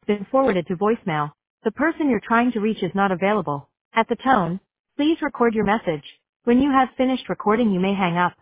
been forwarded to voicemail. The person you're trying to reach is not available. At the tone, please record your message. When you have finished recording, you may hang up.